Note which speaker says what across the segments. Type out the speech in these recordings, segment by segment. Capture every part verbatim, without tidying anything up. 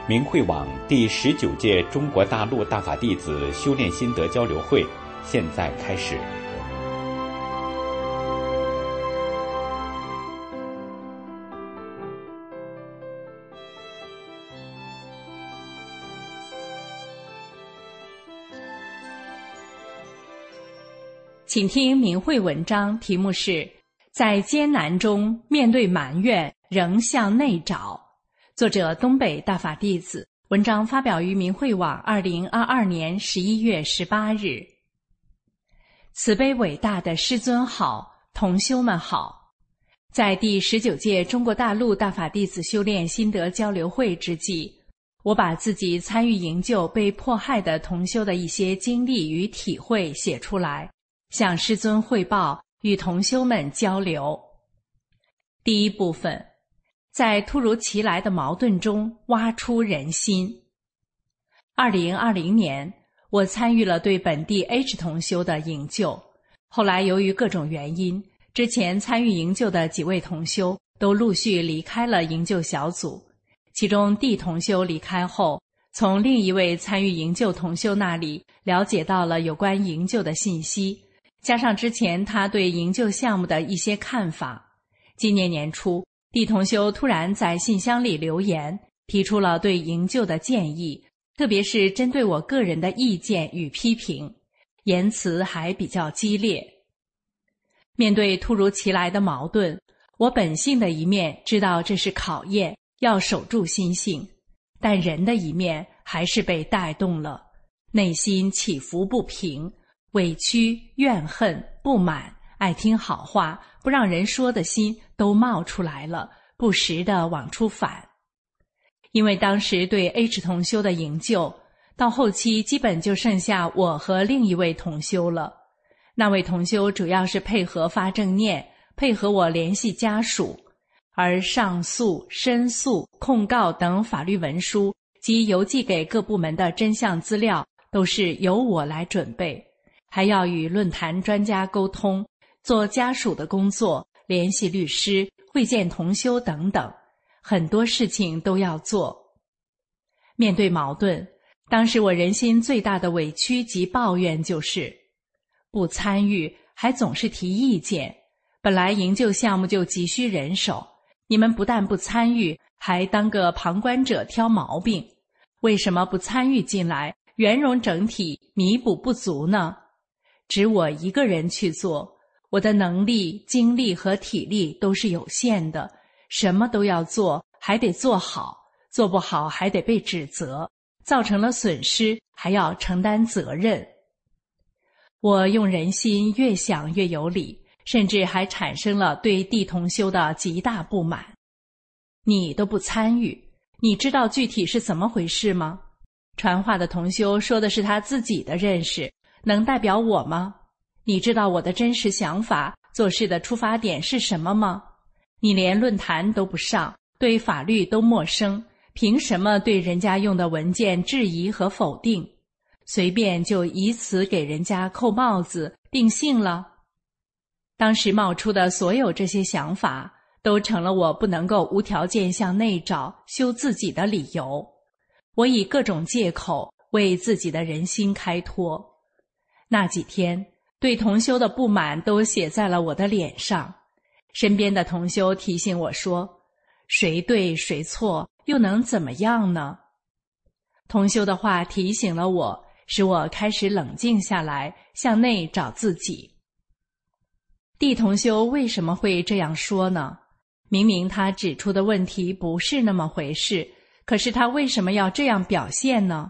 Speaker 1: 明慧网第十九届中国大陆大法弟子修炼心得交流会现在开始。
Speaker 2: 请听明慧文章，题目是在艰难中面对埋怨仍向内找，作者东北大法弟子，文章发表于明慧网二零二二年十一月十八日。慈悲伟大的师尊好，同修们好。在第十九届中国大陆大法弟子修炼心得交流会之际，我把自己参与营救被迫害的同修的一些经历与体会写出来，向师尊汇报，与同修们交流。第一部分，在突如其来的矛盾中挖出人心。二零二零年，我参与了对本地 H 同修的营救，后来由于各种原因，之前参与营救的几位同修都陆续离开了营救小组。其中 D 同修离开后，从另一位参与营救同修那里了解到了有关营救的信息，加上之前他对营救项目的一些看法。今年年初，D 同修突然在信箱里留言，提出了对营救的建议，特别是针对我个人的意见与批评，言辞还比较激烈。面对突如其来的矛盾，我本性的一面知道这是考验，要守住心性，但人的一面还是被带动了，内心起伏不平，委屈、怨恨、不满，爱听好话，不让人说的心都冒出来了，不时地往出反。因为当时对 H 同修的营救，到后期基本就剩下我和另一位同修了。那位同修主要是配合发正念，配合我联系家属，而上诉、申诉、控告等法律文书及邮寄给各部门的真相资料都是由我来准备，还要与论坛专家沟通，做家属的工作，联系律师，会见同修等等，很多事情都要做。面对矛盾，当时我人心最大的委屈及抱怨就是不参与还总是提意见，本来营救项目就急需人手，你们不但不参与，还当个旁观者挑毛病，为什么不参与进来，圆融整体，弥补不足呢？只我一个人去做，我的能力、精力和体力都是有限的，什么都要做，还得做好，做不好还得被指责，造成了损失，还要承担责任。我用人心越想越有理，甚至还产生了对D同修的极大不满。你都不参与，你知道具体是怎么回事吗？传话的同修说的是他自己的认识，能代表我吗？你知道我的真实想法，做事的出发点是什么吗？你连论坛都不上，对法律都陌生，凭什么对人家用的文件质疑和否定？随便就以此给人家扣帽子，定性了？当时冒出的所有这些想法，都成了我不能够无条件向内找修自己的理由。我以各种借口为自己的人心开脱。那几天，对同修的不满都写在了我的脸上。身边的同修提醒我说，谁对谁错，又能怎么样呢？同修的话提醒了我，使我开始冷静下来，向内找自己。D同修为什么会这样说呢？明明他指出的问题不是那么回事，可是他为什么要这样表现呢？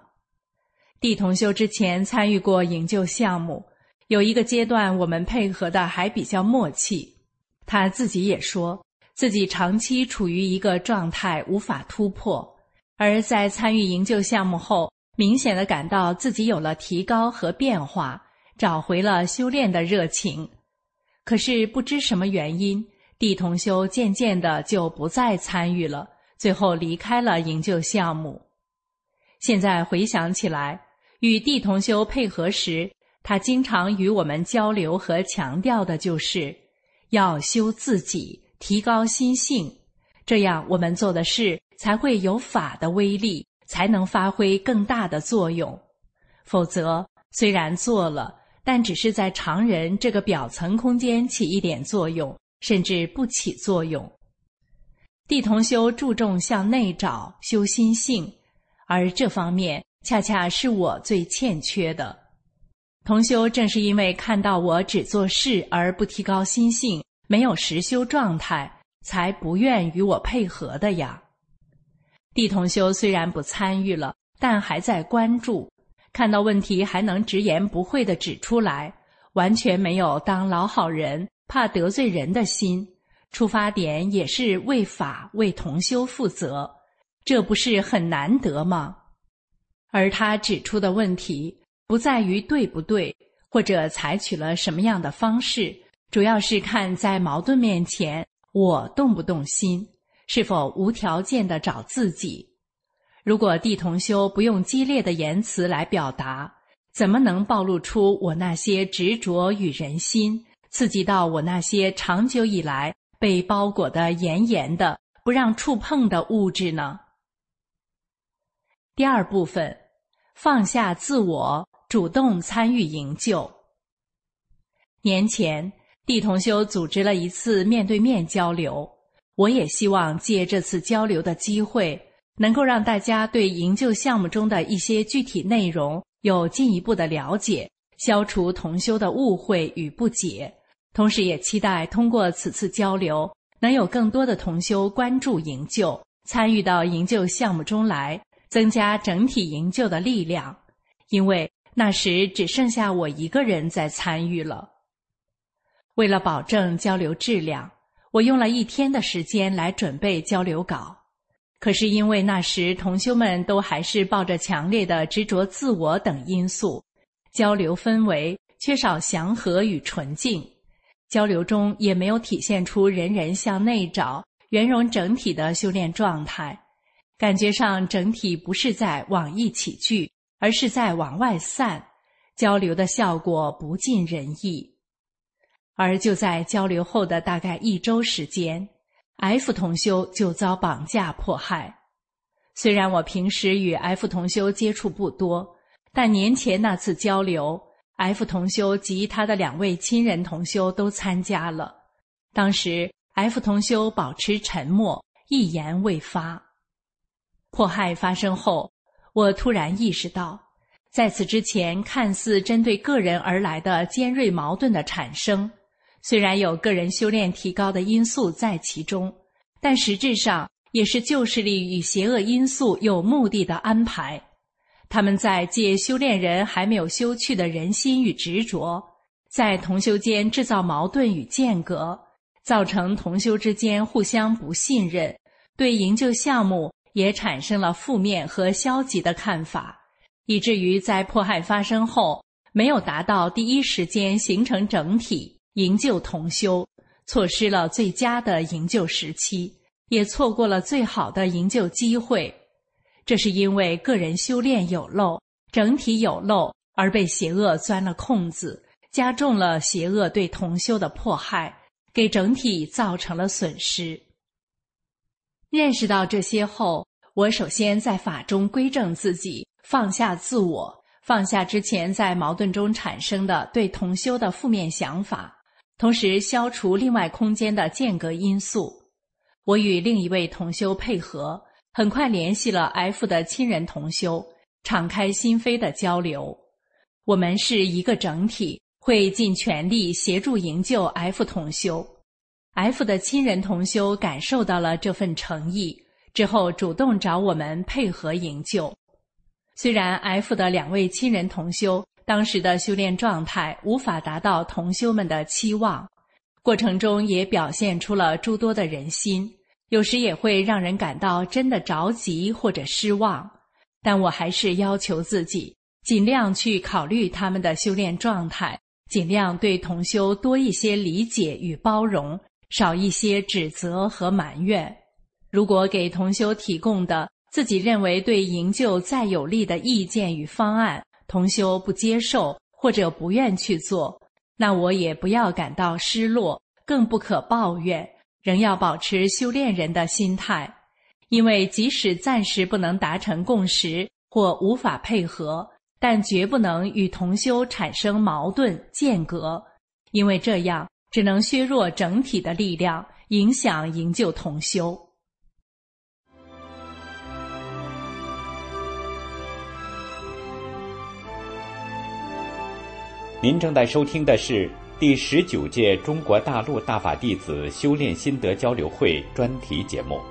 Speaker 2: D 同修之前参与过营救项目，有一个阶段我们配合的还比较默契。他自己也说，自己长期处于一个状态无法突破，而在参与营救项目后，明显地感到自己有了提高和变化，找回了修炼的热情。可是不知什么原因， D 同修渐渐地就不再参与了，最后离开了营救项目。现在回想起来，与 D 同修配合时，他经常与我们交流和强调的就是要修自己，提高心性，这样我们做的事才会有法的威力， 才能发挥更大的作用。否则，虽然做了，但只是在常人这个表层空间起一点作用，甚至不起作用。地同修注重向内找，修心性，而这方面恰恰是我最欠缺的。同修正是因为看到我只做事而不提高心性，没有实修状态，才不愿与我配合的呀。地同修虽然不参与了，但还在关注，看到问题还能直言不讳地指出来，完全没有当老好人怕得罪人的心，出发点也是为法为同修负责，这不是很难得吗？而他指出的问题不在于对不对，或者采取了什么样的方式，主要是看在矛盾面前我动不动心，是否无条件地找自己。如果地同修不用激烈的言辞来表达，怎么能暴露出我那些执着与人心，刺激到我那些长久以来被包裹得严严的不让触碰的物质呢？第二部分，放下自我，主动参与营救。年前，地同修组织了一次面对面交流，我也希望借这次交流的机会，能够让大家对营救项目中的一些具体内容有进一步的了解，消除同修的误会与不解。同时也期待通过此次交流，能有更多的同修关注营救，参与到营救项目中来，增加整体营救的力量。因为那时只剩下我一个人在参与了。为了保证交流质量，我用了一天的时间来准备交流稿。可是因为那时同修们都还是抱着强烈的执着自我等因素，交流氛围缺少祥和与纯净，交流中也没有体现出人人向内找、圆融整体的修炼状态，感觉上整体不是在往一起聚，而是在往外散，交流的效果不尽人意。而就在交流后的大概一周时间， F 同修就遭绑架迫害。虽然我平时与 F 同修接触不多，但年前那次交流， F 同修及他的两位亲人同修都参加了。当时 F 同修保持沉默，一言未发。迫害发生后，我突然意识到，在此之前看似针对个人而来的尖锐矛盾的产生，虽然有个人修炼提高的因素在其中，但实质上也是旧势力与邪恶因素有目的的安排。他们在借修炼人还没有修去的人心与执着，在同修间制造矛盾与间隔，造成同修之间互相不信任，对营救项目也产生了负面和消极的看法，以至于在迫害发生后，没有达到第一时间形成整体营救同修，错失了最佳的营救时期，也错过了最好的营救机会。这是因为个人修炼有漏，整体有漏，而被邪恶钻了空子，加重了邪恶对同修的迫害，给整体造成了损失。认识到这些后，我首先在法中归正自己，放下自我，放下之前在矛盾中产生的对同修的负面想法，同时消除另外空间的间隔因素。我与另一位同修配合，很快联系了 F 的亲人同修，敞开心扉的交流。我们是一个整体，会尽全力协助营救 F 同修。F 的亲人同修感受到了这份诚意，之后主动找我们配合营救。虽然 F 的两位亲人同修当时的修炼状态无法达到同修们的期望，过程中也表现出了诸多的人心，有时也会让人感到真的着急或者失望，但我还是要求自己尽量去考虑他们的修炼状态，尽量对同修多一些理解与包容，少一些指责和埋怨。如果给同修提供的自己认为对营救再有利的意见与方案，同修不接受或者不愿去做，那我也不要感到失落，更不可抱怨，仍要保持修炼人的心态， 因为即使暂时不能达成共识或无法配合，但绝不能与同修产生矛盾间隔，因为这样只能削弱整体的力量，影响营救同修。
Speaker 1: 您正在收听的是第十九届中国大陆大法弟子修炼心得交流会专题节目。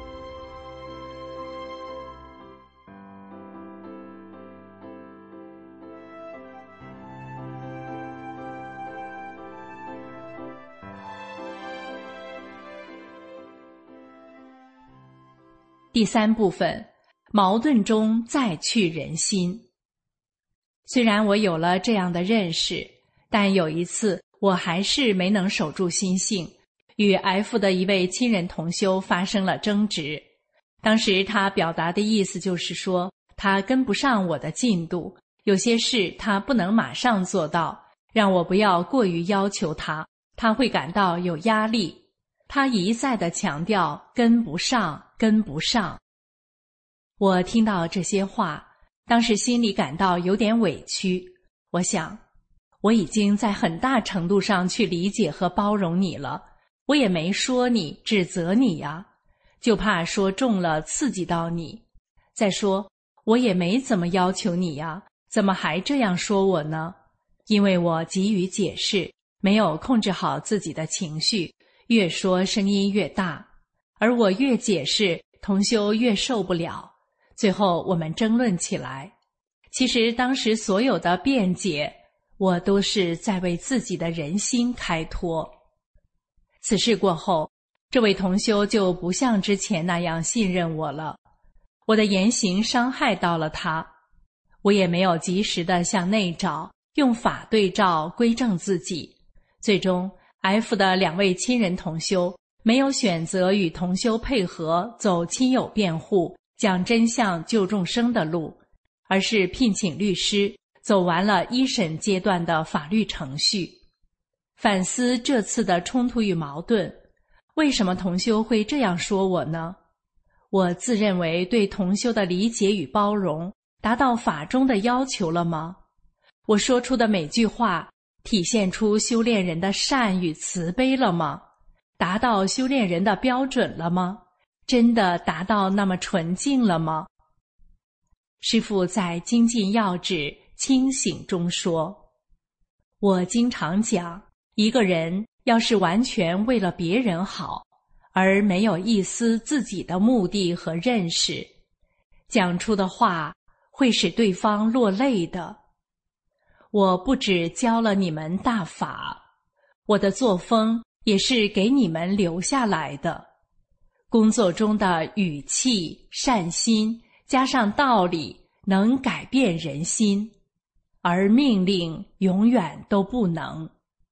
Speaker 2: 第三部分，矛盾中再去人心。虽然我有了这样的认识，但有一次我还是没能守住心性，与 F 的一位亲人同修发生了争执。当时他表达的意思就是说，他跟不上我的进度，有些事他不能马上做到，让我不要过于要求他，他会感到有压力。他一再地强调跟不上，跟不上。我听到这些话，当时心里感到有点委屈。我想，我已经在很大程度上去理解和包容你了，我也没说你，指责你呀，就怕说重了刺激到你。再说，我也没怎么要求你呀，怎么还这样说我呢？因为我急于解释，没有控制好自己的情绪，越说声音越大，而我越解释，同修越受不了。最后我们争论起来。其实当时所有的辩解，我都是在为自己的人心开脱。此事过后，这位同修就不像之前那样信任我了，我的言行伤害到了他，我也没有及时地向内找，用法对照归正自己。最终 F 的两位亲人同修没有选择与同修配合走亲友辩护讲真相救众生的路，而是聘请律师走完了一审阶段的法律程序。反思这次的冲突与矛盾，为什么同修会这样说我呢？我自认为对同修的理解与包容达到法中的要求了吗？我说出的每句话体现出修炼人的善与慈悲了吗？达到修炼人的标准了吗？真的达到那么纯净了吗？师父在精进要旨清醒中说，我经常讲，一个人要是完全为了别人好，而没有一丝自己的目的和认识，讲出的话会使对方落泪的。我不只教了你们大法，我的作风也是给你们留下来的。工作中的语气、善心，加上道理，能改变人心，而命令永远都不能。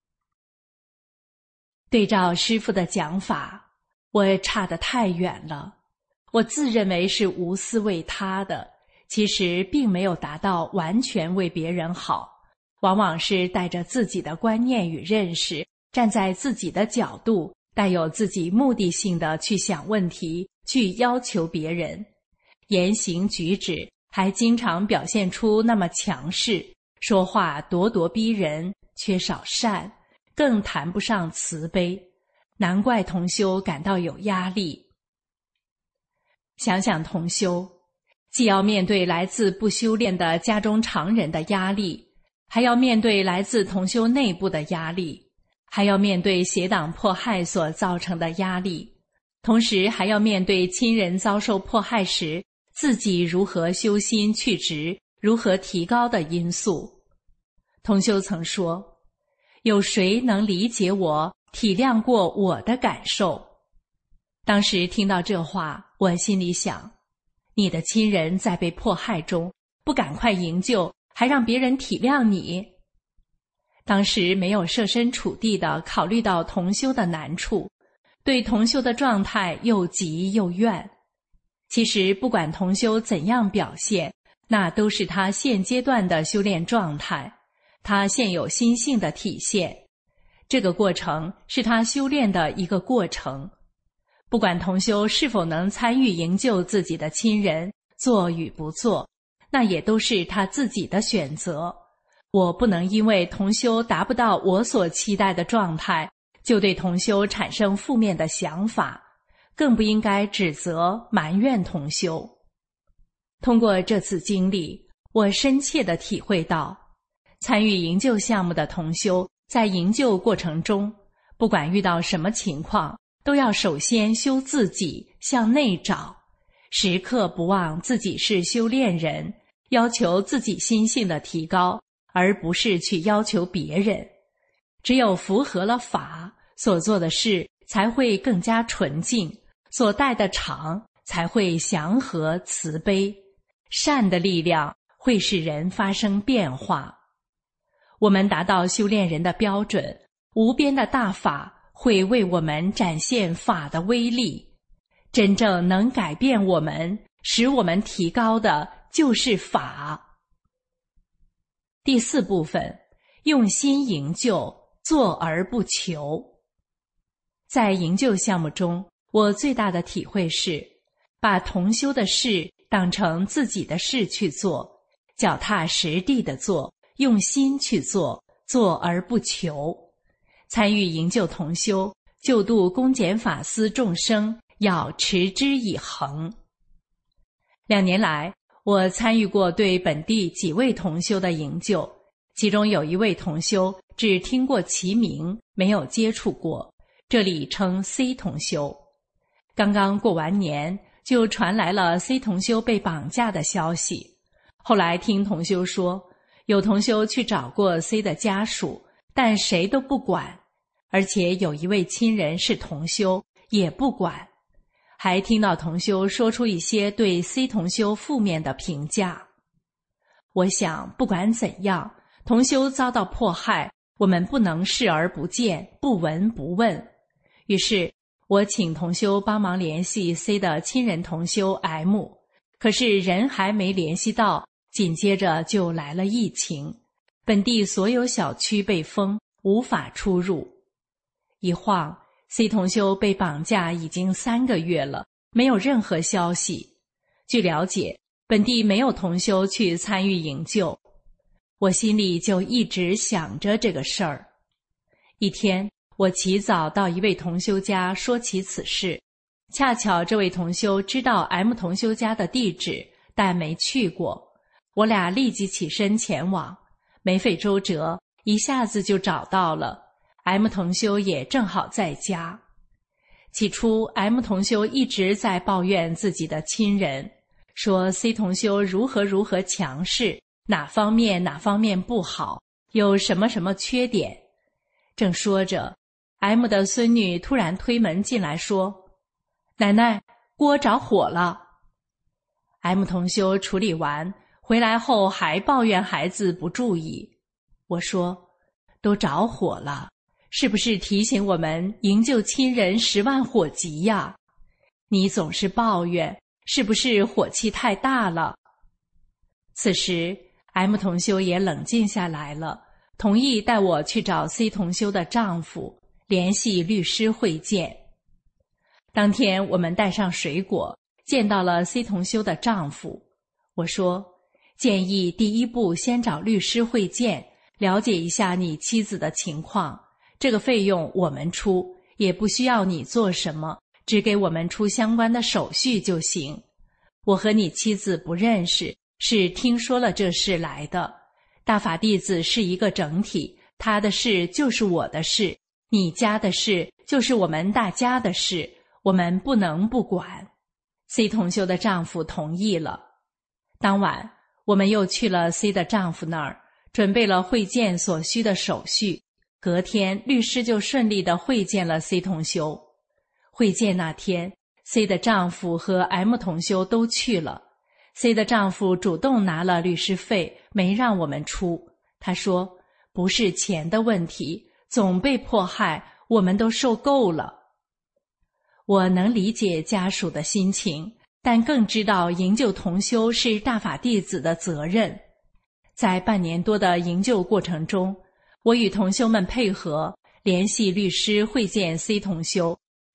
Speaker 2: 对照师父的讲法，我差得太远了。我自认为是无私为他的，其实并没有达到完全为别人好，往往是带着自己的观念与认识，站在自己的角度，带有自己目的性的去想问题，去要求别人，言行举止还经常表现出那么强势，说话咄咄逼人，缺少善，更谈不上慈悲，难怪同修感到有压力。想想同修，既要面对来自不修炼的家中常人的压力，还要面对来自同修内部的压力，还要面对邪党迫害所造成的压力，同时还要面对亲人遭受迫害时自己如何修心去执，如何提高的因素。同修曾说，有谁能理解我，体谅过我的感受？当时听到这话，我心里想，你的亲人在被迫害中，不赶快营救，还让别人体谅你？当时没有设身处地地考虑到同修的难处，对同修的状态又急又怨。其实不管同修怎样表现，那都是他现阶段的修炼状态，他现有心性的体现。这个过程是他修炼的一个过程， 不管同修是否能参与营救自己的亲人，做与不做，那也都是他自己的选择。我不能因为同修达不到我所期待的状态，就对同修产生负面的想法，更不应该指责埋怨同修。通过这次经历，我深切地体会到，参与营救项目的同修在营救过程中，不管遇到什么情况，都要首先修自己，向内找，时刻不忘自己是修炼人，要求自己心性的提高，而不是去要求别人。只有符合了法，所做的事才会更加纯净，所带的场才会祥和慈悲，善的力量会使人发生变化。我们达到修炼人的标准，无边的大法会为我们展现法的威力。真正能改变我们，使我们提高的就是法。第四部分，用心营救，做而不求。在营救项目中，我最大的体会是，把同修的事当成自己的事去做，脚踏实地的做，用心去做，做而不求。参与营救同修，救度公检法司众生，要持之以恒。两年来，我参与过对本地几位同修的营救，其中有一位同修只听过其名，没有接触过，这里称 C 同修。刚刚过完年，就传来了 C 同修被绑架的消息。后来听同修说，有同修去找过 C 的家属，但谁都不管，而且有一位亲人是同修，也不管。还听到同修说出一些对 C 同修负面的评价。我想，不管怎样，同修遭到迫害，我们不能视而不见，不闻不问。于是我请同修帮忙联系 C 的亲人同修 M， 可是人还没联系到，紧接着就来了疫情，本地所有小区被封，无法出入。一晃，C 同修被绑架已经三个月了，没有任何消息。据了解，本地没有同修去参与营救。我心里就一直想着这个事儿。一天，我起早到一位同修家说起此事，恰巧这位同修知道 M 同修家的地址，但没去过。我俩立即起身前往，没费周折，一下子就找到了。M 同修也正好在家。起初 M 同修一直在抱怨自己的亲人，说 C 同修如何如何强势，哪方面哪方面不好，有什么什么缺点。正说着， M 的孙女突然推门进来说，奶奶，锅着火了。 M 同修处理完回来后还抱怨孩子不注意。我说，都着火了，是不是提醒我们营救亲人十万火急呀？你总是抱怨，是不是火气太大了？此时 M 同修也冷静下来了，同意带我去找 C 同修的丈夫，联系律师会见。当天我们带上水果，见到了 C 同修的丈夫。我说，建议第一步先找律师会见，了解一下你妻子的情况，这个费用我们出，也不需要你做什么，只给我们出相关的手续就行。我和你妻子不认识，是听说了这事来的。大法弟子是一个整体，他的事就是我的事，你家的事就是我们大家的事，我们不能不管。 C 同修的丈夫同意了。当晚我们又去了 C 的丈夫那儿，准备了会见所需的手续。隔天律师就顺利地会见了 C 同修。会见那天， C 的丈夫和 M 同修都去了。 C 的丈夫主动拿了律师费，没让我们出。他说，不是钱的问题，总被迫害，我们都受够了。我能理解家属的心情，但更知道营救同修是大法弟子的责任。在半年多的营救过程中，我与同修们配合，联系律师会见 C 同修，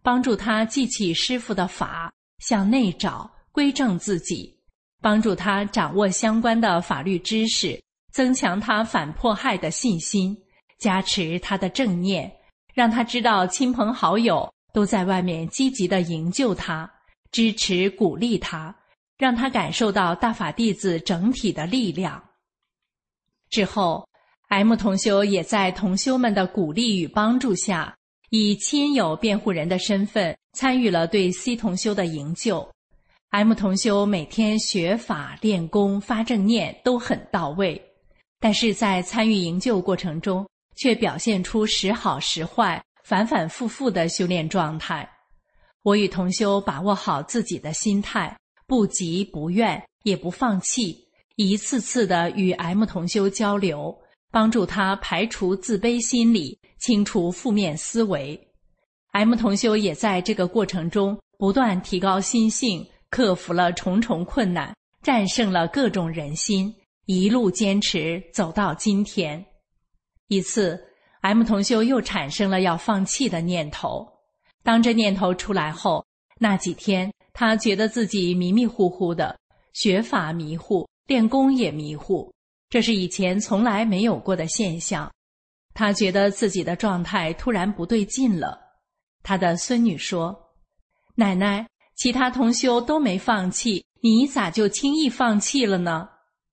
Speaker 2: 帮助他记起师父的法，向内找，归正自己，帮助他掌握相关的法律知识，增强他反迫害的信心，加持他的正念，让他知道亲朋好友都在外面积极地营救他，支持鼓励他，让他感受到大法弟子整体的力量。之后 M 同修也在同修们的鼓励与帮助下，以亲友辩护人的身份参与了对 C 同修的营救。 M 同修每天学法练功发正念都很到位，但是在参与营救过程中却表现出时好时坏，反反复复的修炼状态。我与同修把握好自己的心态，不急不怨也不放弃，一次次的与 M 同修交流，帮助他排除自卑心理，清除负面思维。 M 同修也在这个过程中不断提高心性，克服了重重困难，战胜了各种人心，一路坚持走到今天。一次 M 同修又产生了要放弃的念头，当这念头出来后，那几天他觉得自己迷迷糊糊的，学法迷糊，练功也迷糊，这是以前从来没有过的现象。他觉得自己的状态突然不对劲了。他的孙女说：“奶奶，其他同修都没放弃，你咋就轻易放弃了呢？”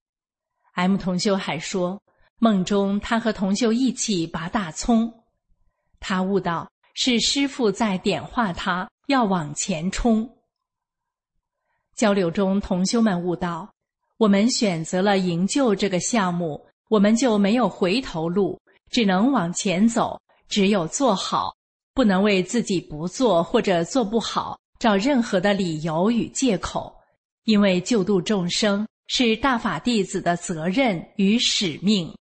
Speaker 2: M 同修还说，梦中他和同修一起拔大葱，他悟到是师父在点化他要往前冲。交流中，同修们悟到，我们选择了营救这个项目，我们就没有回头路，只能往前走，只有做好，不能为自己不做或者做不好找任何的理由与借口，因为救度众生是大法弟子的责任与使命。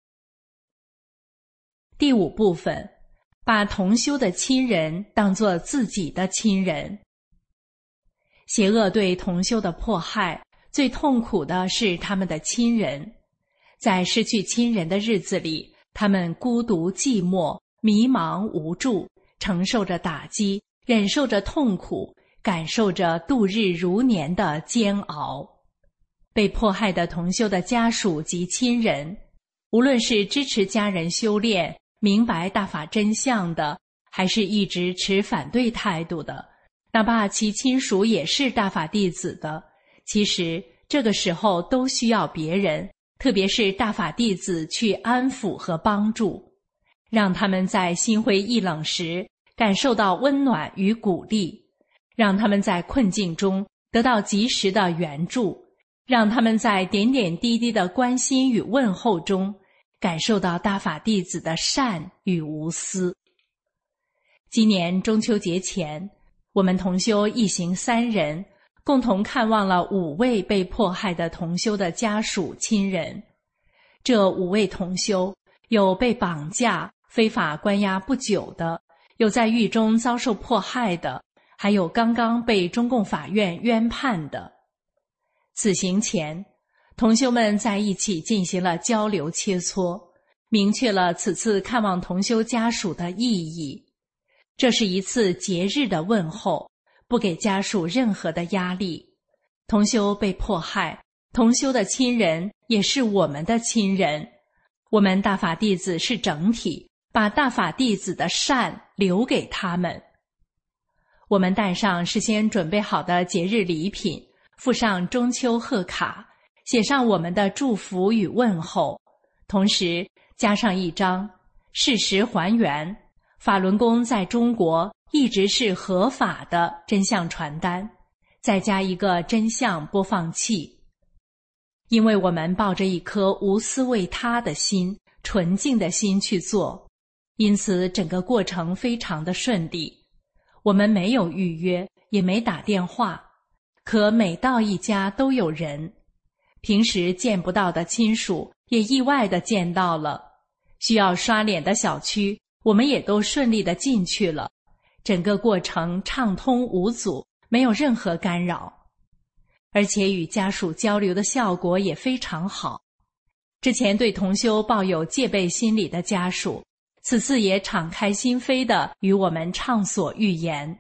Speaker 2: 第五部分，把同修的亲人当作自己的亲人。邪恶对同修的迫害，最痛苦的是他们的亲人。在失去亲人的日子里，他们孤独寂寞，迷茫无助，承受着打击，忍受着痛苦，感受着度日如年的煎熬。被迫害的同修的家属及亲人，无论是支持家人修炼，明白大法真相的，还是一直持反对态度的，哪怕其亲属也是大法弟子的，其实这个时候都需要别人，特别是大法弟子去安抚和帮助，让他们在心灰意冷时感受到温暖与鼓励，让他们在困境中得到及时的援助，让他们在点点滴滴的关心与问候中感受到大法弟子的善与无私。今年中秋节前，我们同修一行三人共同看望了五位被迫害的同修的家属亲人。这五位同修有被绑架、非法关押不久的，有在狱中遭受迫害的，还有刚刚被中共法院冤判的。此行前，同修们在一起进行了交流切磋，明确了此次看望同修家属的意义。这是一次节日的问候，不给家属任何的压力。同修被迫害，同修的亲人也是我们的亲人，我们大法弟子是整体，把大法弟子的善留给他们。我们带上事先准备好的节日礼品，附上中秋贺卡，写上我们的祝福与问候，同时加上一张事实还原，法轮功在中国一直是合法的真相传单，再加一个真相播放器。因为我们抱着一颗无私为他的心，纯净的心去做，因此整个过程非常的顺利。我们没有预约，也没打电话，可每到一家都有人，平时见不到的亲属也意外地见到了，需要刷脸的小区我们也都顺利地进去了，整个过程畅通无阻，没有任何干扰，而且与家属交流的效果也非常好。之前对同修抱有戒备心理的家属，此次也敞开心扉地与我们畅所欲言。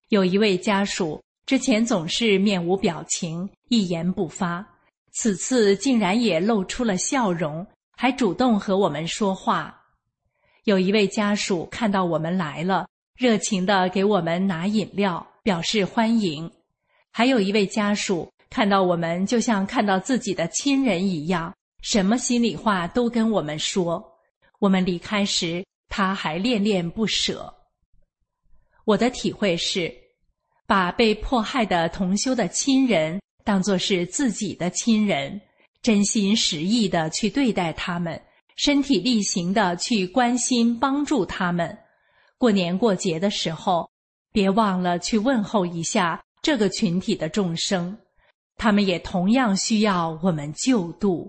Speaker 2: 有一位家属之前总是面无表情，一言不发，此次竟然也露出了笑容，还主动和我们说话。有一位家属看到我们来了，热情地给我们拿饮料，表示欢迎。还有一位家属看到我们就像看到自己的亲人一样，什么心里话都跟我们说。我们离开时，他还恋恋不舍。我的体会是，把被迫害的同修的亲人当作是自己的亲人，真心实意地去对待他们，身体力行地去关心帮助他们。过年过节的时候，别忘了去问候一下这个群体的众生，他们也同样需要我们救度。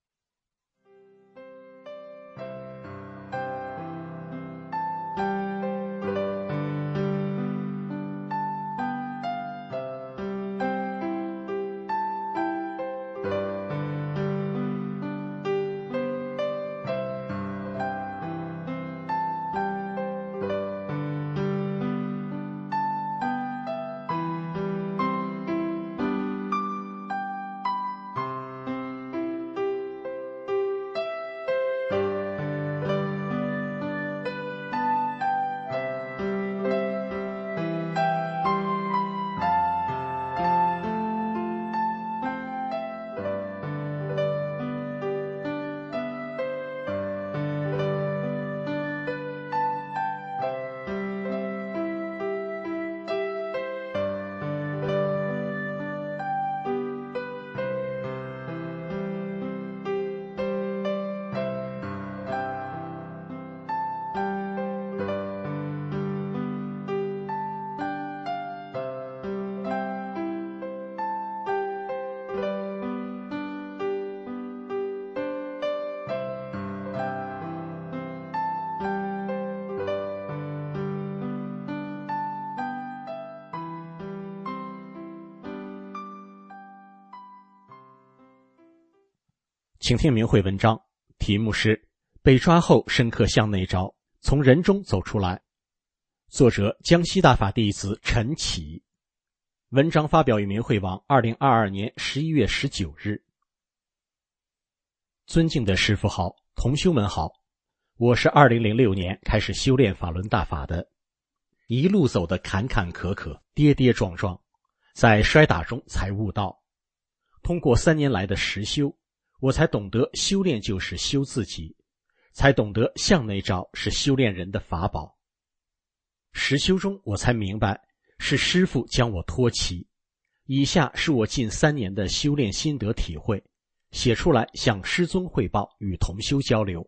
Speaker 3: 请听明慧文章，题目是被抓后深刻向内找，从人中走出来。作者江西大法弟子陈启。文章发表于明慧网二零二二年十一月十九日。尊敬的师父好，同修们好，我是二零零六年开始修炼法轮大法的，一路走得坎坎坷坷，跌跌撞撞，在摔打中才悟道。通过三年来的实修，我才懂得修炼就是修自己，才懂得向内找是修炼人的法宝。实修中我才明白，是师父将我托起。以下是我近三年的修炼心得体会，写出来向师尊汇报，与同修交流。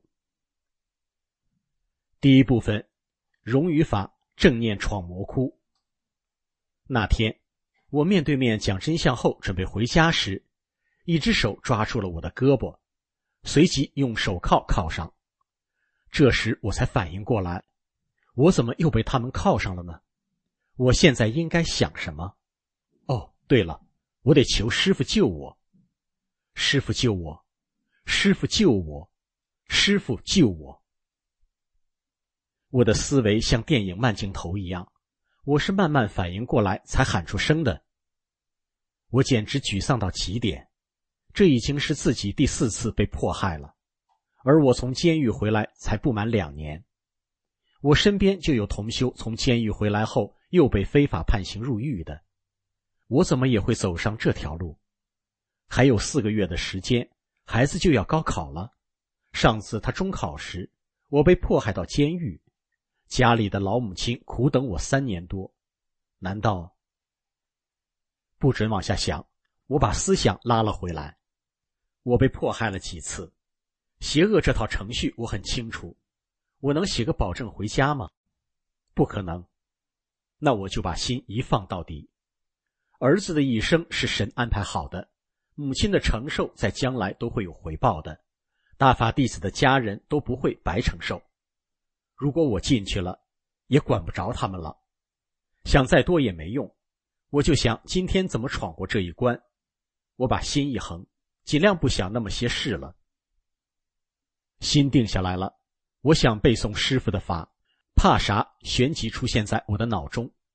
Speaker 3: 第一部分，融语法正念闯魔窟。那天我面对面讲真相后准备回家时，一只手抓住了我的胳膊，随即用手铐铐上。这时我才反应过来，我怎么又被他们铐上了呢？我现在应该想什么？哦，对了，我得求师父救我。师父救我，师父救我，师父救我。我的思维像电影慢镜头一样，我是慢慢反应过来才喊出声的。我简直沮丧到极点，这已经是自己第四次被迫害了，而我从监狱回来才不满两年。我身边就有同修从监狱回来后又被非法判刑入狱的，我怎么也会走上这条路？还有四个月的时间，孩子就要高考了。上次他中考时，我被迫害到监狱，家里的老母亲苦等我三年多。难道……不准往下想，我把思想拉了回来。我被迫害了几次，邪恶这套程序我很清楚。我能写个保证回家吗？不可能。那我就把心一放到底。儿子的一生是神安排好的，母亲的承受在将来都会有回报的，大法弟子的家人都不会白承受。如果我进去了，也管不着他们了。想再多也没用，我就想今天怎么闯过这一关。我把心一横，尽量不想那么些事了。心定下来了，我想背诵师父的法，怕啥旋即出现在我的脑中。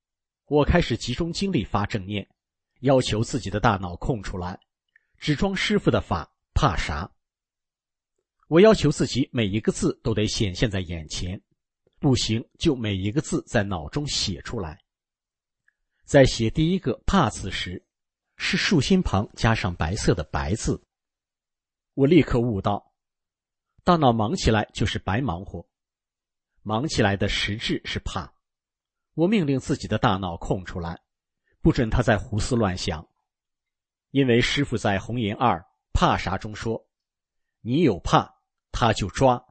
Speaker 3: 我开始集中精力发正念，要求自己的大脑空出来，只装师父的法，怕啥？我要求自己每一个字都得显现在眼前，不行就每一个字在脑中写出来。在写第一个怕字时，是竖心旁加上白色的白字。我立刻悟到，大脑忙起来就是白忙活，忙起来的实质是怕。我命令自己的大脑空出来，不准他再胡思乱想。因为师父在红岩二怕啥中说，你有怕他就抓，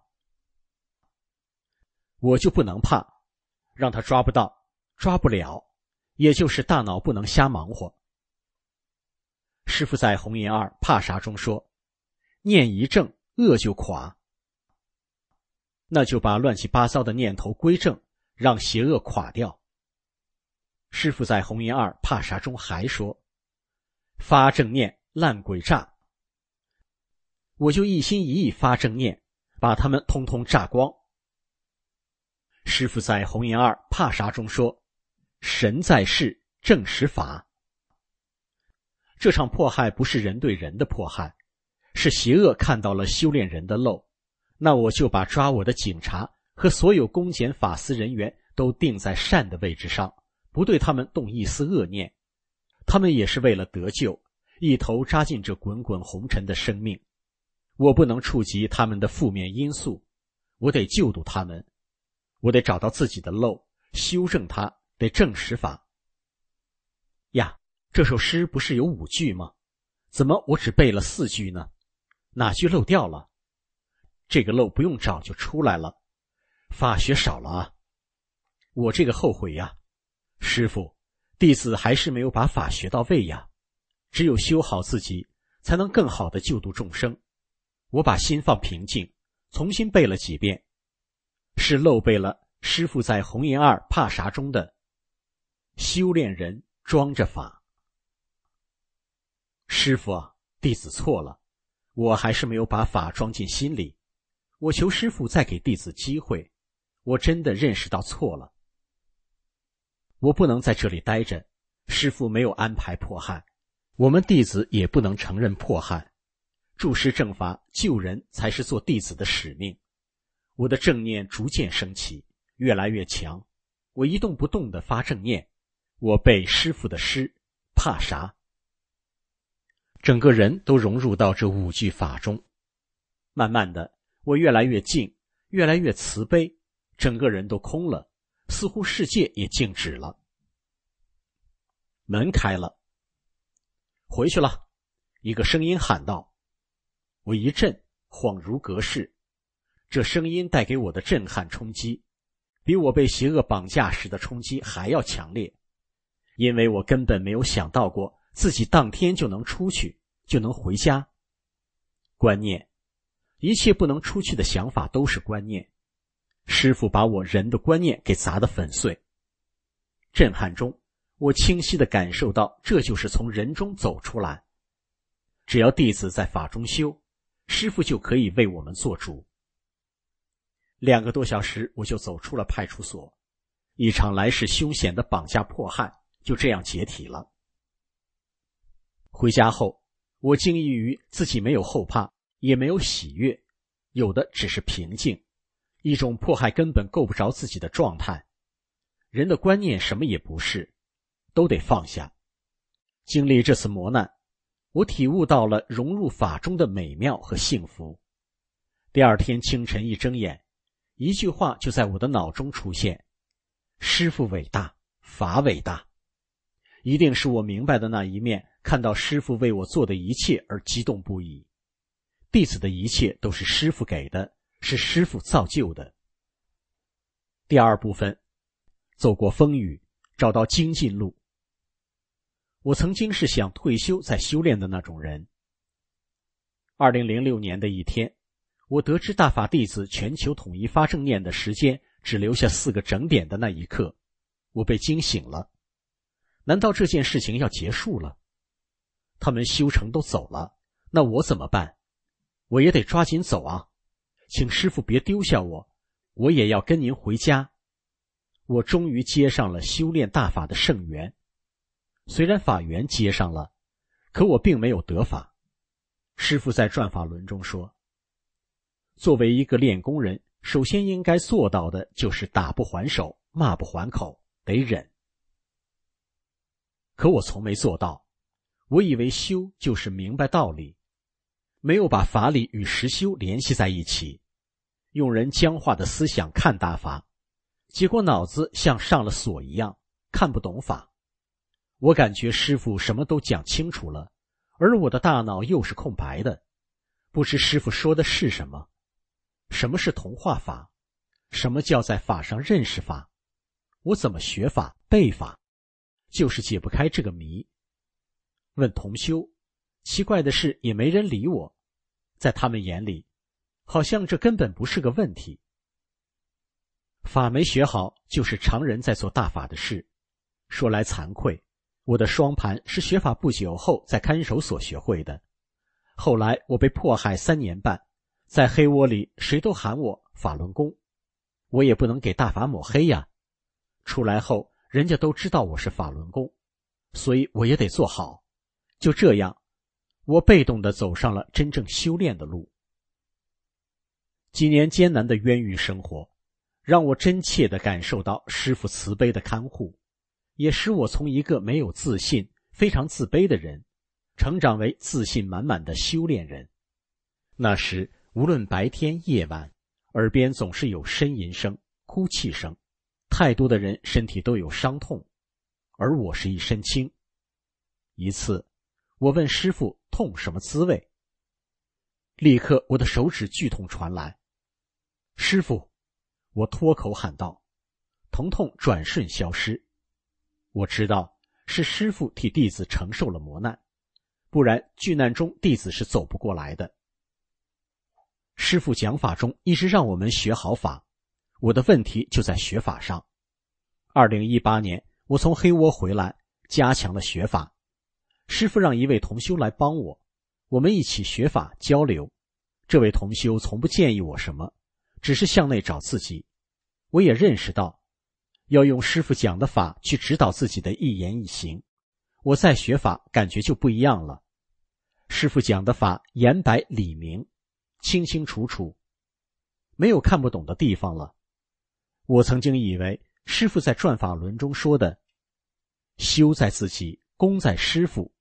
Speaker 3: 我就不能怕，让他抓不到，抓不了，也就是大脑不能瞎忙活。师父在红岩二怕啥中说，念一正恶就垮，那就把乱七八糟的念头归正，让邪恶垮掉。师父在红岩二怕啥中还说，发正念烂鬼炸，我就一心一意发正念，把他们通通炸光。师父在红岩二怕啥中说，神在世正实法。这场迫害不是人对人的迫害，是邪恶看到了修炼人的漏，那我就把抓我的警察和所有公检法司人员都定在善的位置上，不对他们动一丝恶念。他们也是为了得救，一头扎进这滚滚红尘的生命。我不能触及他们的负面因素，我得救度他们，我得找到自己的漏，修正它，得正实法。呀，这首诗不是有五句吗？怎么我只背了四句呢？哪句漏掉了？这个漏不用找就出来了，法学少了啊！我这个后悔呀，师父，弟子还是没有把法学到位呀。只有修好自己，才能更好地救度众生。我把心放平静，重新背了几遍，是漏背了师父在红岩二怕啥中的修炼人装着法。师父啊，弟子错了，我还是没有把法装进心里。我求师父再给弟子机会，我真的认识到错了。我不能在这里待着，师父没有安排迫害，我们弟子也不能承认迫害。注释正法，救人才是做弟子的使命。我的正念逐渐升起，越来越强。我一动不动地发正念，我背师父的诗，怕啥？整个人都融入到这五句法中。慢慢的，我越来越静，越来越慈悲，整个人都空了，似乎世界也静止了。门开了，回去了，一个声音喊道。我一震，恍如隔世。这声音带给我的震撼冲击，比我被邪恶绑架时的冲击还要强烈，因为我根本没有想到过自己当天就能出去，就能回家。观念，一切不能出去的想法都是观念。师父把我人的观念给砸得粉碎。震撼中，我清晰地感受到，这就是从人中走出来。只要弟子在法中修，师父就可以为我们做主。两个多小时，我就走出了派出所，一场来势凶险的绑架迫害就这样解体了。回家后，我惊异于自己没有后怕，也没有喜悦，有的只是平静，一种迫害根本够不着自己的状态。人的观念什么也不是，都得放下。经历这次磨难，我体悟到了融入法中的美妙和幸福。第二天清晨一睁眼，一句话就在我的脑中出现：师父伟大，法伟大。一定是我明白的那一面，看到师父为我做的一切而激动不已。弟子的一切都是师父给的，是师父造就的。第二部分，走过风雨，找到精进路。我曾经是想退休再修炼的那种人。二零零六年的一天，我得知大法弟子全球统一发正念的时间只留下四个整点的那一刻，我被惊醒了。难道这件事情要结束了？他们修成都走了，那我怎么办？我也得抓紧走啊！请师父别丢下我，我也要跟您回家。 我终于接上了修炼大法的圣缘。虽然法缘接上了，可我并没有得法。师父在转法轮中说，作为一个练功人，首先应该做到的就是打不还手，骂不还口，得忍。可我从没做到，我以为修就是明白道理，没有把法理与实修联系在一起，用人僵化的思想看大法，结果脑子像上了锁一样，看不懂法。我感觉师父什么都讲清楚了，而我的大脑又是空白的，不知师父说的是什么。什么是同化法？什么叫在法上认识法？我怎么学法、背法？就是解不开这个谜。问同修，奇怪的是也没人理我，在他们眼里，好像这根本不是个问题。法没学好，就是常人在做大法的事。说来惭愧，我的双盘是学法不久后在看守所学会的。后来我被迫害三年半，在黑窝里谁都喊我法轮功，我也不能给大法抹黑呀。出来后人家都知道我是法轮功，所以我也得做好。就这样，我被动地走上了真正修炼的路。几年艰难的冤狱生活，让我真切地感受到师父慈悲的看护，也使我从一个没有自信、非常自卑的人，成长为自信满满的修炼人。那时无论白天夜晚，耳边总是有呻吟声、哭泣声，太多的人身体都有伤痛，而我是一身轻。一次我问师父痛什么滋味，立刻我的手指剧痛传来。师父，我脱口喊道，疼痛转瞬消失。我知道是师父替弟子承受了磨难，不然巨难中弟子是走不过来的。师父讲法中一直让我们学好法，我的问题就在学法上。二零一八年我从黑窝回来，加强了学法。师父让一位同修来帮我，我们一起学法交流。这位同修从不建议我什么，只是向内找自己。我也认识到要用师父讲的法去指导自己的一言一行，我再学法感觉就不一样了。师父讲的法言白理明，清清楚楚，没有看不懂的地方了。我曾经以为师父在转法轮中说的修在自己，功在师父，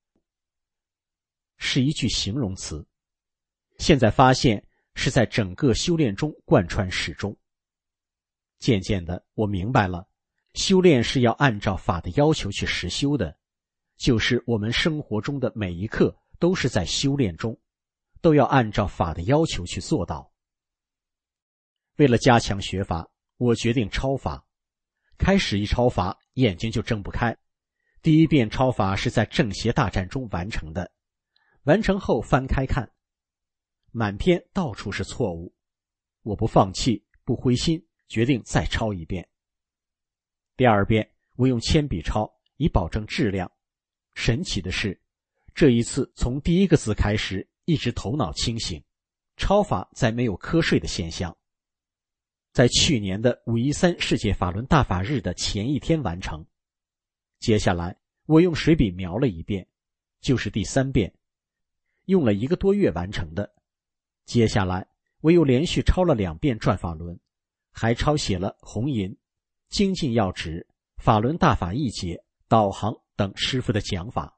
Speaker 3: 是一句形容词，现在发现是在整个修炼中贯穿始终。渐渐的我明白了，修炼是要按照法的要求去实修的，就是我们生活中的每一刻都是在修炼中，都要按照法的要求去做到。为了加强学法，我决定抄法。开始一抄法，眼睛就睁不开。第一遍抄法是在正邪大战中完成的，完成后翻开看，满篇到处是错误。我不放弃，不灰心，决定再抄一遍。第二遍我用铅笔抄，以保证质量。神奇的是，这一次从第一个字开始，一直头脑清醒，抄法在没有瞌睡的现象。在去年的五一三世界法轮大法日的前一天完成。接下来我用水笔描了一遍，就是第三遍，用了一个多月完成的。接下来我又连续抄了两遍转法轮，还抄写了红银、精进要旨、法轮大法一解、导航等师父的讲法。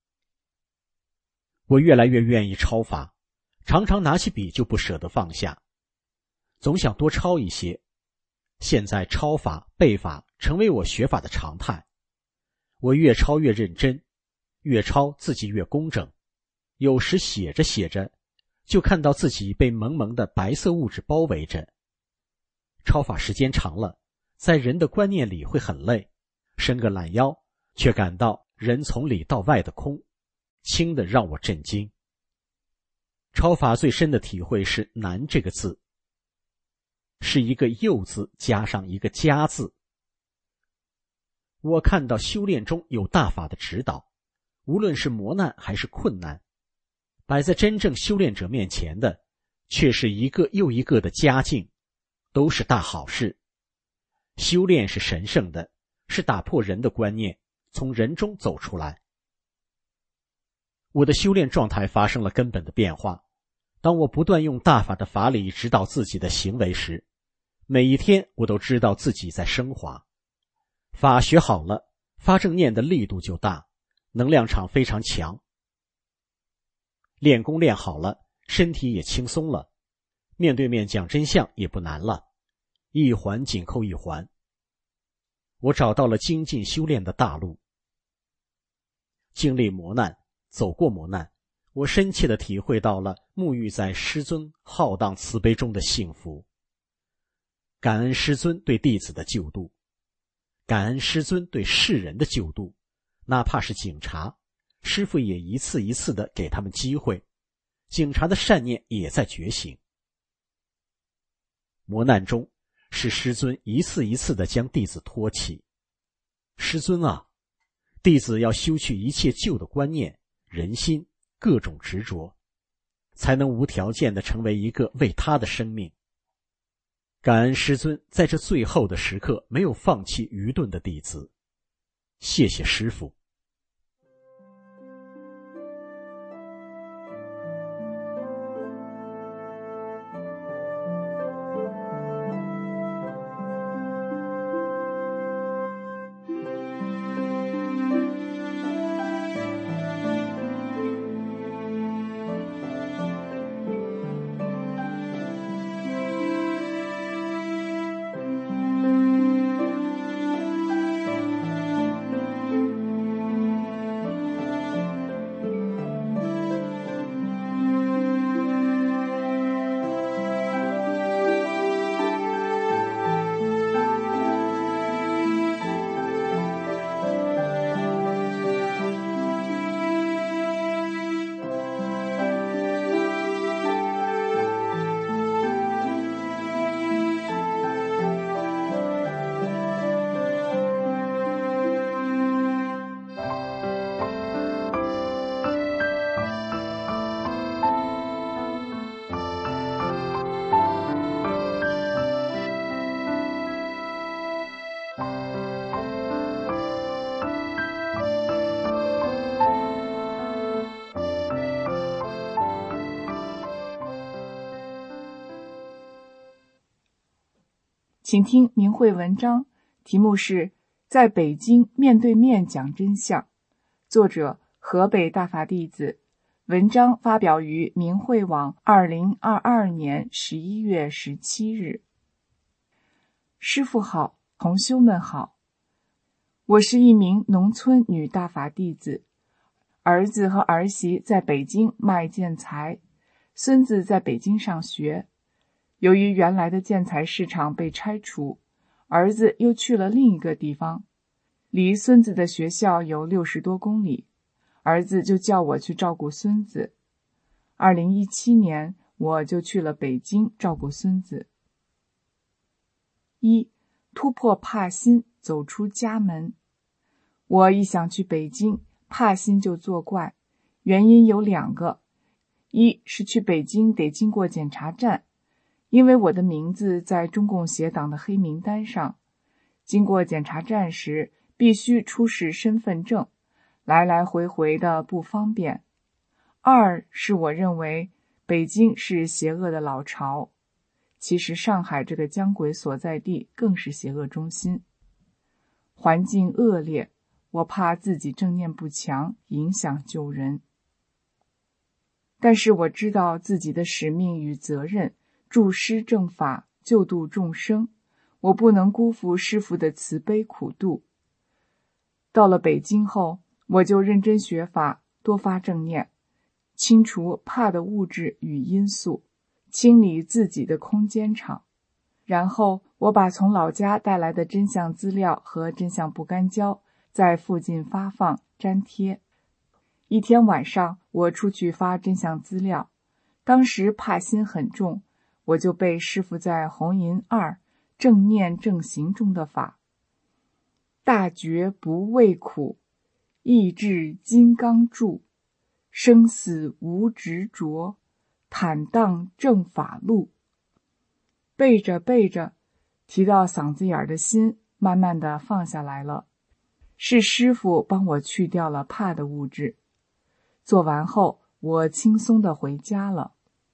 Speaker 3: 我越来越愿意抄法，常常拿起笔就不舍得放下，总想多抄一些。现在抄法、背法成为我学法的常态。我越抄越认真，越抄自己越工整。有时写着写着，就看到自己被蒙蒙的白色物质包围着。抄法时间长了，在人的观念里会很累，伸个懒腰，却感到人从里到外的空，轻的让我震惊。抄法最深的体会是难这个字，是一个又字加上一个加字。我看到修炼中有大法的指导，无论是磨难还是困难，摆在真正修炼者面前的却是一个又一个的佳境，都是大好事。 修炼是神圣的，是打破人的观念，从人中走出来。我的修炼状态发生了根本的变化。当我不断用大法的法理指导自己的行为时，每一天我都知道自己在升华。法学好了，发正念的力度就大，能量场非常强。练功练好了，身体也轻松了，面对面讲真相也不难了，一环紧扣一环。我找到了精进修炼的大路。经历磨难，走过磨难，我深切地体会到了沐浴在师尊浩荡慈悲中的幸福。感恩师尊对弟子的救度，感恩师尊对世人的救度，哪怕是警察，师父也一次一次地给他们机会，警察的善念也在觉醒。磨难中，是师尊一次一次地将弟子托起。师尊啊，弟子要修去一切旧的观念、人心、各种执着，才能无条件地成为一个为他的生命。感恩师尊在这最后的时刻没有放弃愚钝的弟子，谢谢师父。
Speaker 4: 请听明慧文章，题目是在北京面对面讲真相，作者河北大法弟子，文章发表于明慧网二零二二年十一月十七日。师父好，同修们好，我是一名农村女大法弟子，儿子和儿媳在北京卖建材，孙子在北京上学。由于原来的建材市场被拆除，儿子又去了另一个地方，离孙子的学校有六十多公里，儿子就叫我去照顾孙子。二零一七年，我就去了北京照顾孙子。一、突破怕心，走出家门。我一想去北京，怕心就作怪，原因有两个，一是去北京得经过检查站，因为我的名字在中共协党的黑名单上，经过检查站时必须出示身份证，来来回回的不方便。二是我认为北京是邪恶的老巢，其实上海这个江鬼所在地更是邪恶中心，环境恶劣，我怕自己正念不强，影响救人。但是我知道自己的使命与责任，助师正法，救度众生，我不能辜负师父的慈悲苦度。到了北京后，我就认真学法，多发正念，清除怕的物质与因素，清理自己的空间场。然后我把从老家带来的真相资料和真相不干胶在附近发放粘贴。一天晚上，我出去发真相资料，当时怕心很重，我就背师父在红银二正念正行中的法：大觉不畏苦，意志金刚柱，生死无执着，坦荡正法路。背着背着， 提到嗓子眼儿的心慢慢的放下来了。是师傅帮我去掉了怕的物质。做完后，我轻松的回家了。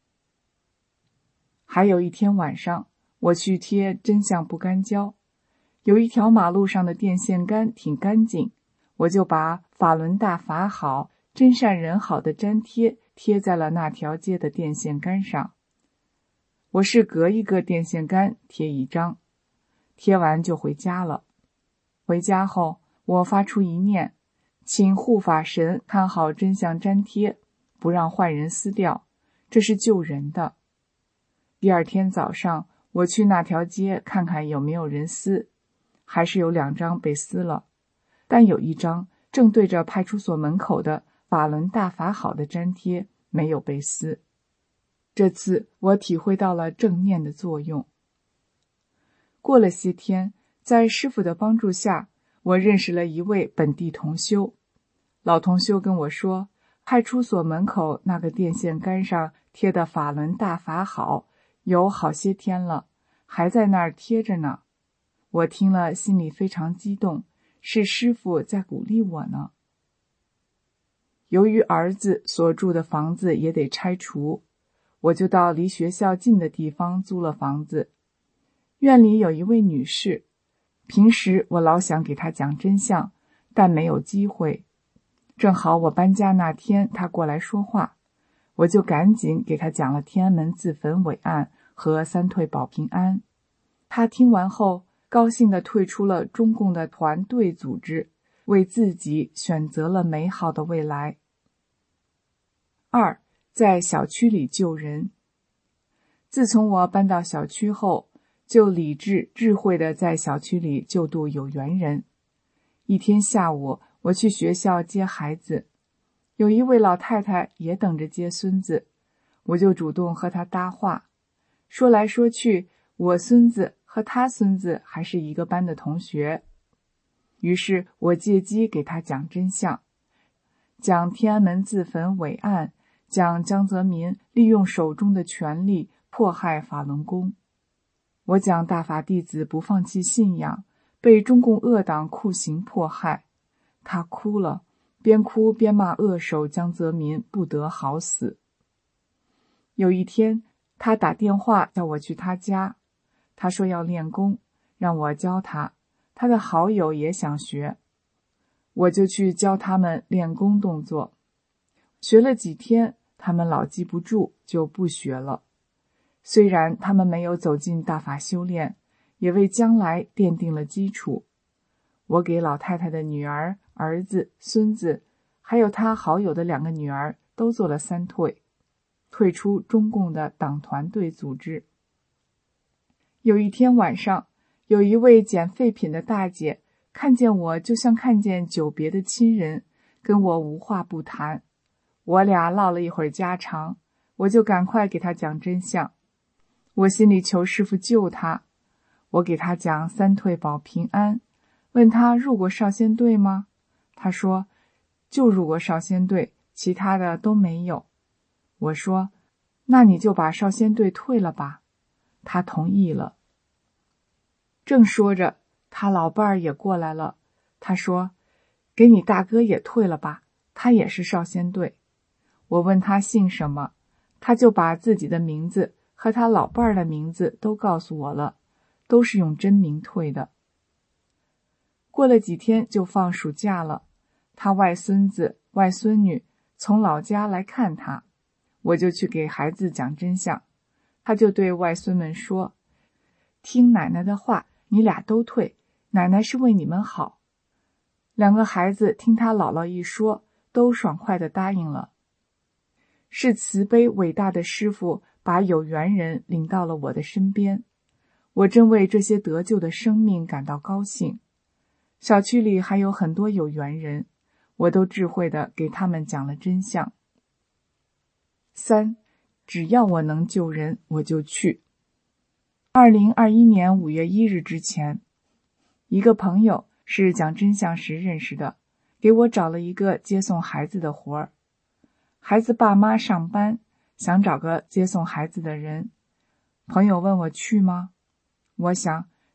Speaker 4: 还有一天晚上，我去贴真相不干胶，有一条马路上的电线杆挺干净，我就把法轮大法好，真善人好的粘贴贴在了那条街的电线杆上。我是隔一个电线杆贴一张，贴完就回家了。回家后，我发出一念，请护法神看好真相粘贴，不让坏人撕掉，这是救人的。第二天早上，我去那条街看看有没有人撕，还是有两张被撕了，但有一张正对着派出所门口的法轮大法好的粘贴没有被撕。这次我体会到了正念的作用。过了些天，在师父的帮助下，我认识了一位本地同修。老同修跟我说，派出所门口那个电线杆上贴的法轮大法好有好些天了，还在那儿贴着呢。我听了心里非常激动，是师父在鼓励我呢。由于儿子所住的房子也得拆除，我就到离学校近的地方租了房子。院里有一位女士，平时我老想给她讲真相，但没有机会。正好我搬家那天她过来说话，我就赶紧给她讲了天安门自焚伟案和三退保平安。她听完后高兴地退出了中共的团队组织，为自己选择了美好的未来。二，在小区里救人。自从我搬到小区后，就理智智慧地在小区里救度有缘人。一天下午，我去学校接孩子，有一位老太太也等着接孙子，我就主动和她搭话。说来说去，我孙子和他孙子还是一个班的同学。于是我借机给他讲真相，讲天安门自焚伟案，讲江泽民利用手中的权力迫害法轮功。我讲大法弟子不放弃信仰，被中共恶党酷刑迫害。他哭了，边哭边骂恶手江泽民不得好死。有一天，他打电话叫我去他家，他说要练功，让我教他，他的好友也想学。我就去教他们练功动作。学了几天，他们老记不住，就不学了。虽然他们没有走进大法修炼，也为将来奠定了基础。我给老太太的女儿、儿子、孙子，还有他好友的两个女儿都做了三退，退出中共的党团队组织。有一天晚上，有一位捡废品的大姐看见我就像看见久别的亲人，跟我无话不谈。我俩唠了一会儿家常，我就赶快给她讲真相。我心里求师父救她，我给她讲三退保平安，问她入过少先队吗？她说就入过少先队，其他的都没有。我说那你就把少先队退了吧。她同意了。正说着，他老伴儿也过来了，他说给你大哥也退了吧，他也是少先队。我问他姓什么，他就把自己的名字和他老伴儿的名字都告诉我了，都是用真名退的。过了几天就放暑假了，他外孙子、外孙女从老家来看他，我就去给孩子讲真相。他就对外孙们说，听奶奶的话，你俩都退，奶奶是为你们好。两个孩子听他姥姥一说，都爽快地答应了。是慈悲伟大的师父把有缘人领到了我的身边，我真为这些得救的生命感到高兴。小区里还有很多有缘人，我都智慧地给他们讲了真相。三，只要我能救人，我就去。二零二一年五月一日之前，一个朋友是讲真相时认识的，给我找了一个接送孩子的活儿。孩子爸妈上班，想找个接送孩子的人。朋友问我去吗？我想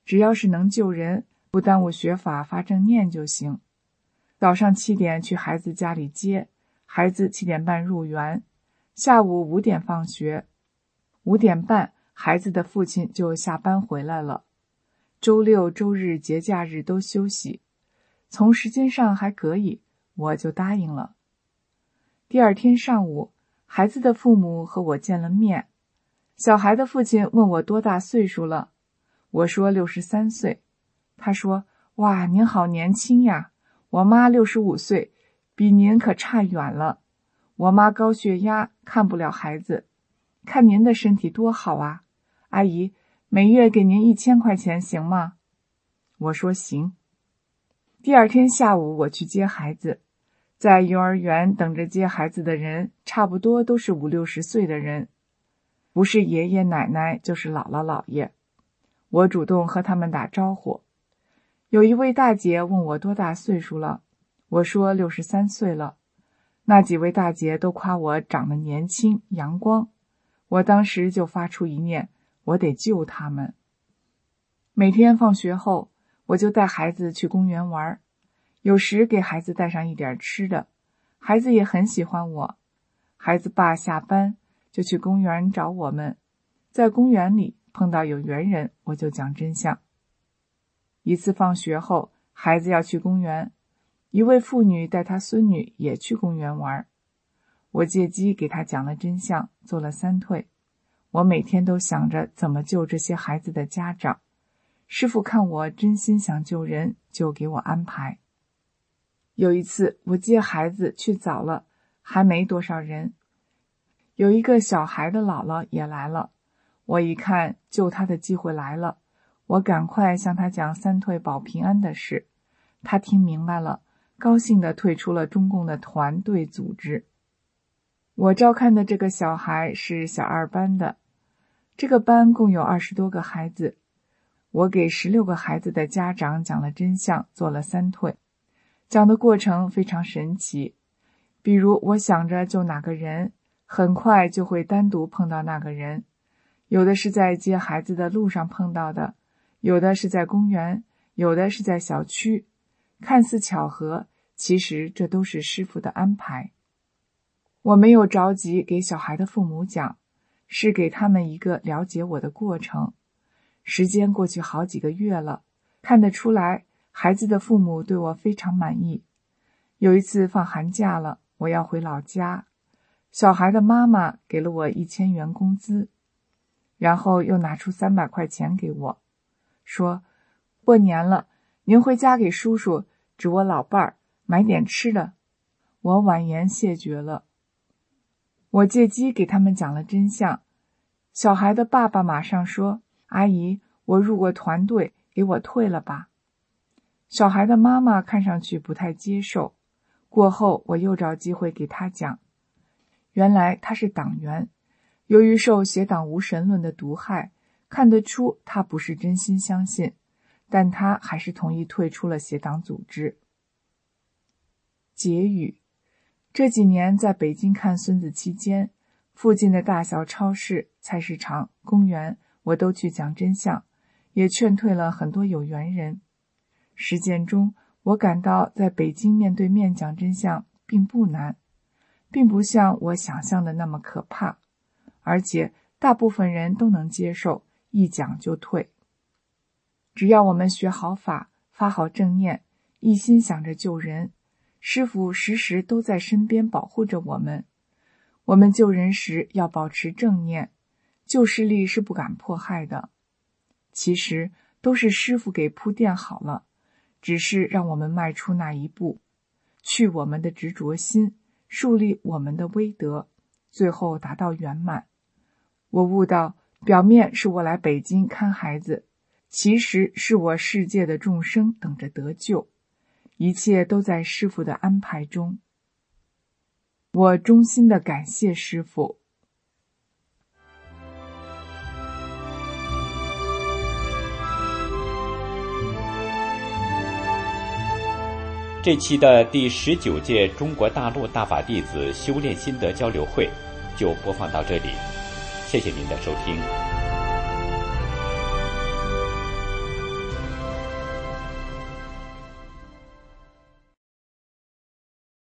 Speaker 4: 只要是能救人，不耽误学法发正念就行。早上七点去孩子家里接，孩子七点半入园，下午五点放学，五点半孩子的父亲就下班回来了。周六周日节假日都休息，从时间上还可以，我就答应了。第二天上午，孩子的父母和我见了面。小孩的父亲问我多大岁数了，我说六十三岁。他说：哇，您好年轻呀，我妈六十五岁，比您可差远了。我妈高血压，看不了孩子，看您的身体多好啊，阿姨，每月给您一千块钱行吗？我说行。第二天下午我去接孩子，在幼儿园等着接孩子的人差不多都是五六十岁的人，不是爷爷奶奶就是姥姥姥爷。我主动和他们打招呼。有一位大姐问我多大岁数了，我说六十三岁了。那几位大姐都夸我长得年轻阳光，我当时就发出一念，我得救他们。每天放学后，我就带孩子去公园玩，有时给孩子带上一点吃的，孩子也很喜欢我。孩子爸下班就去公园找我们，在公园里碰到有缘人，我就讲真相。一次放学后，孩子要去公园，一位妇女带她孙女也去公园玩，我借机给她讲了真相，做了三退。我每天都想着怎么救这些孩子的家长，师父看我真心想救人，就给我安排。有一次我接孩子去早了，还没多少人，有一个小孩的姥姥也来了，我一看救他的机会来了，我赶快向他讲三退保平安的事，他听明白了，高兴地退出了中共的团队组织。我照看的这个小孩是小二班的，这个班共有二十多个孩子，我给十六个孩子的家长讲了真相，做了三退。讲的过程非常神奇，比如我想着救哪个人，很快就会单独碰到那个人，有的是在接孩子的路上碰到的，有的是在公园，有的是在小区，看似巧合，其实这都是师父的安排。我没有着急给小孩的父母讲，是给他们一个了解我的过程。时间过去好几个月了，看得出来孩子的父母对我非常满意。有一次放寒假了，我要回老家，小孩的妈妈给了我一千元工资，然后又拿出三百块钱给我，说过年了，您回家给叔叔指我老伴儿买点吃的。我婉言谢绝了。我借机给他们讲了真相，小孩的爸爸马上说，阿姨，我入过团队，给我退了吧。小孩的妈妈看上去不太接受，过后我又找机会给他讲，原来他是党员，由于受邪党无神论的毒害，看得出他不是真心相信，但他还是同意退出了邪党组织。结语：这几年在北京看孙子期间，附近的大小超市、菜市场、公园，我都去讲真相，也劝退了很多有缘人。实践中，我感到在北京面对面讲真相并不难，并不像我想象的那么可怕，而且大部分人都能接受，一讲就退。只要我们学好法，发好正念，一心想着救人，师父时时都在身边保护着我们。我们救人时要保持正念，旧势力是不敢迫害的。其实都是师父给铺垫好了，只是让我们迈出那一步，去我们的执着心，树立我们的威德，最后达到圆满。我悟到，表面是我来北京看孩子，其实是我世界的众生等着得救，一切都在师父的安排中。我衷心的感谢师父。
Speaker 1: 这期的第十九届中国大陆大法弟子修炼心得交流会就播放到这里，谢谢您的收听。